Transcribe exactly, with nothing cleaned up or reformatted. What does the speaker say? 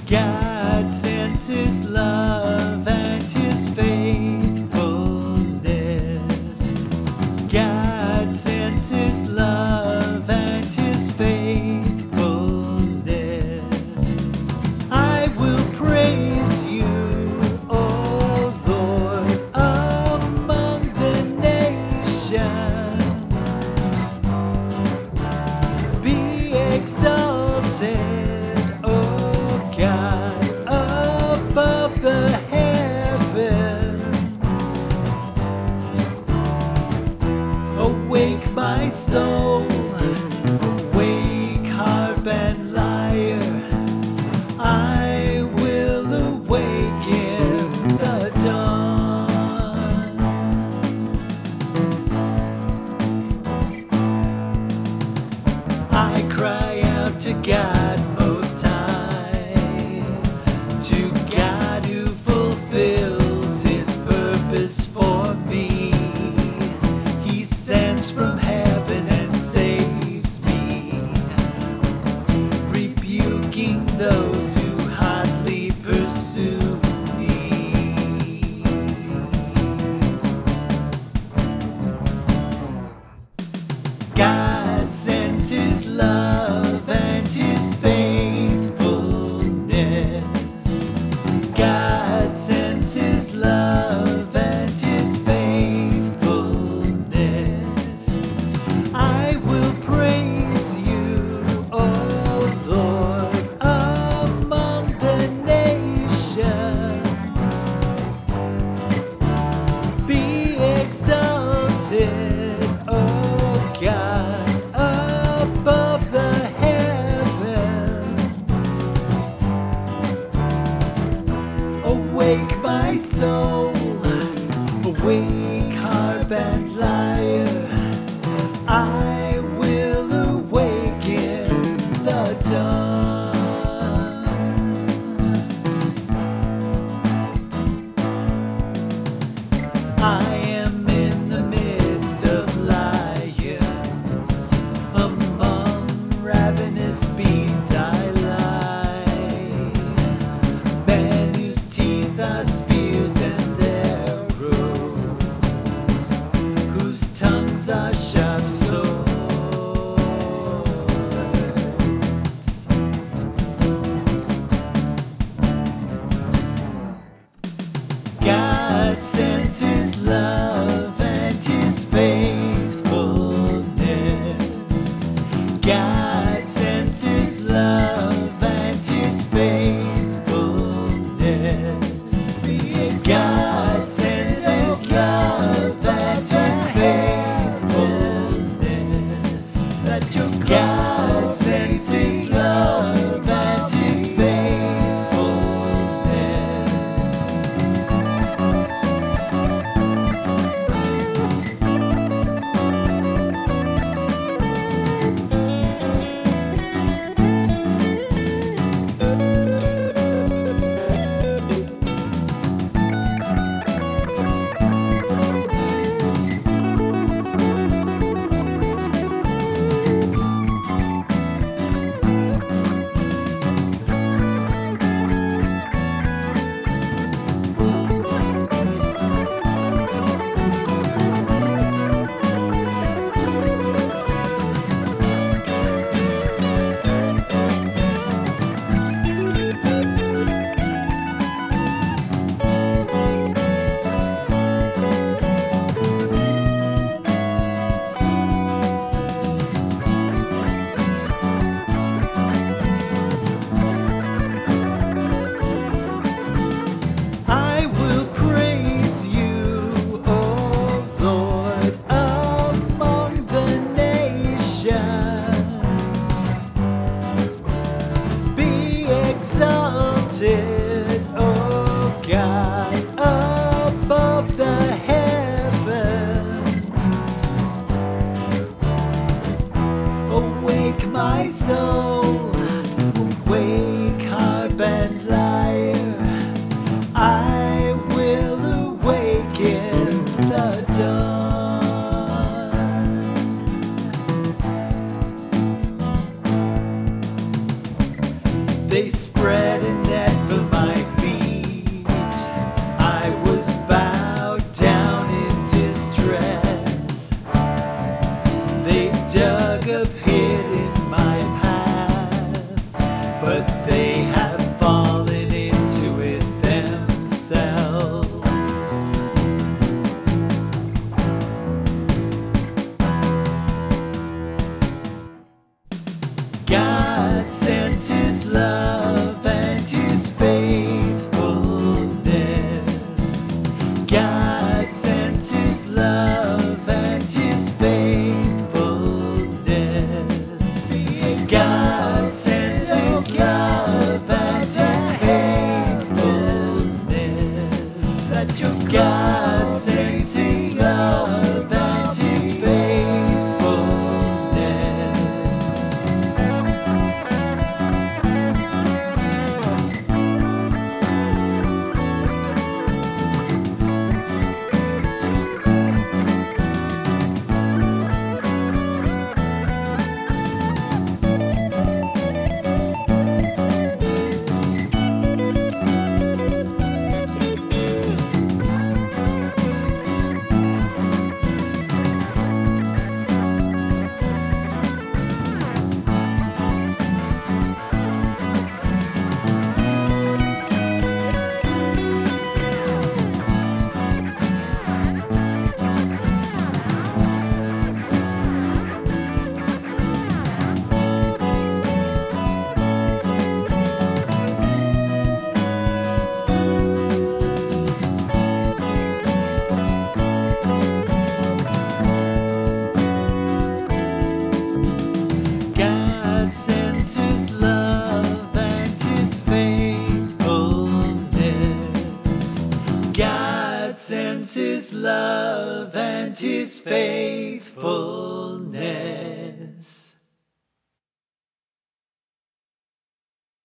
God sends His love and His faithfulness. God sends His love and His faithfulness. I will praise You, O Lord, among the nations. Be exalted, O God, above the heavens. Awake my soul, awake harp and lyre. I will awaken the dawn. I cry out to God Most High, to God who fulfills His purpose for me. He sends from heaven and saves me, rebuking those who hotly pursue me. God sends His love and His faithfulness. God sends His love and His faithfulness. I will praise You, O Lord, among the nations. Be exalted, O God, above the heavens. Awake my soul, awake harp and lyre. I will awaken the dawn. I am in the midst of lions, among ravenous beasts I lie. Men whose teeth are spears and arrows, whose tongues are sharp swords. God sends His love and His faithfulness. God sends His love and His faithfulness. God sends His love and His faithfulness. God sends His love and His I will praise You, O Lord, among the nations. Be exalted, O God, above the heavens. Awake my soul, awake harp and lyre. I will awaken the dawn. They spread a net for my feet. I was bowed down in distress. They dug a pit in my path, but they have fallen into it themselves. God sends His love and His faithfulness. God sends His love and His faithfulness. God sends His love and His faithfulness. God sends His love and His faithfulness. God sends His love and His faithfulness. God sends His love and His faithfulness.